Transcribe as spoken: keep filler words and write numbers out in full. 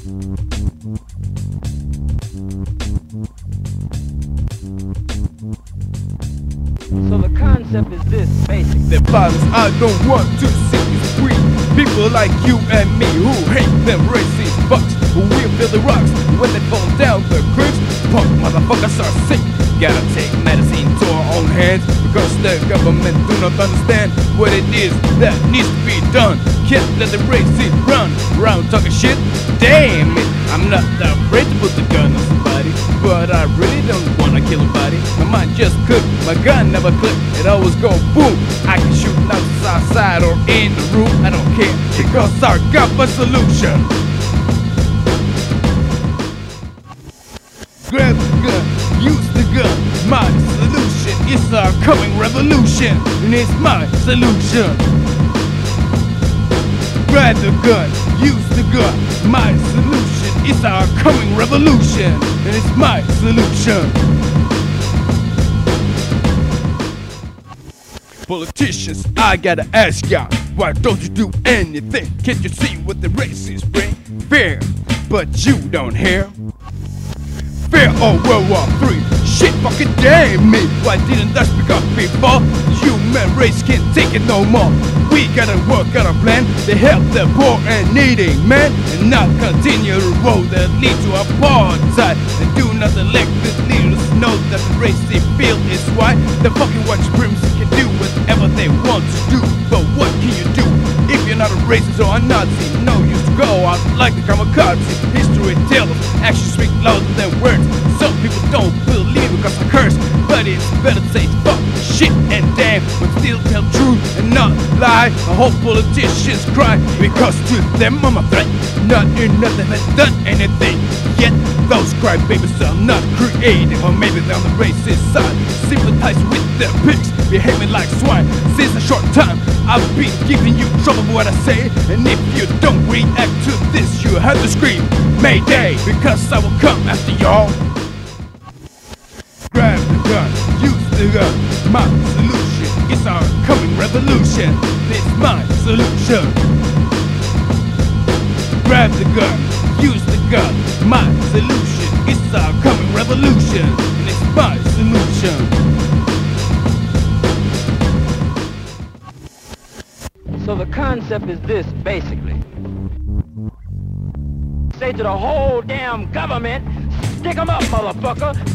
So the concept is this, basic. The violence I don't want to see is free. People like you and me who hate them racist fucks who will feel the rocks when they fall down the cliffs. Punk motherfuckers are sick. Gotta take medicine to our own hands because the government do not understand what it is that needs to be done. Can't let the racists run around talking shit. Damn it, I'm not afraid to put the gun on somebody, but I really don't wanna kill nobody. My mind just cooked, my gun never clicked, it always go boom. I can shoot nothing outside or in the room, I don't care, because I got my solution. Grab the gun, use the gun, my solution is our coming revolution, and it's my solution. Grab the gun, use the gun, my solution is our coming revolution, and it's my solution. Politicians, I gotta ask ya, why don't you do anything? Can't you see what the racists bring? Fear, but you don't hear. Fear of World War Three. Shit fucking damn me. Why didn't that speak up before? Human race can't take it no more. We gotta work out a plan to help the poor and needy man, and not continue the road that leads to apartheid. And do not let the leaders know that the race they feel is why the fucking white supremacy can do whatever they want to do. But what can you do if you're not a racist or a Nazi? No use to go out like a kamikaze. History tells us actions speak louder than words. Some people don't believe because I curse, but it's better to say fuck, shit, and damn, but still tell truth and not lie. I hope politicians cry because to them I'm a threat. Not enough that has done anything yet. Those crybabies are not creative, or maybe they're on the racist side. Sympathize with their pigs, behaving like swine. Since a short time, I've been giving you trouble for what I say, and if you don't react to this, you have to scream Mayday, because I will come after y'all. Grab the gun, use the gun, my solution is our coming revolution. It's my solution. Grab the gun, use the gun, my solution is our coming revolution, and it's my solution. So the concept is this, basically. Say to the whole damn government, stick 'em up, motherfucker.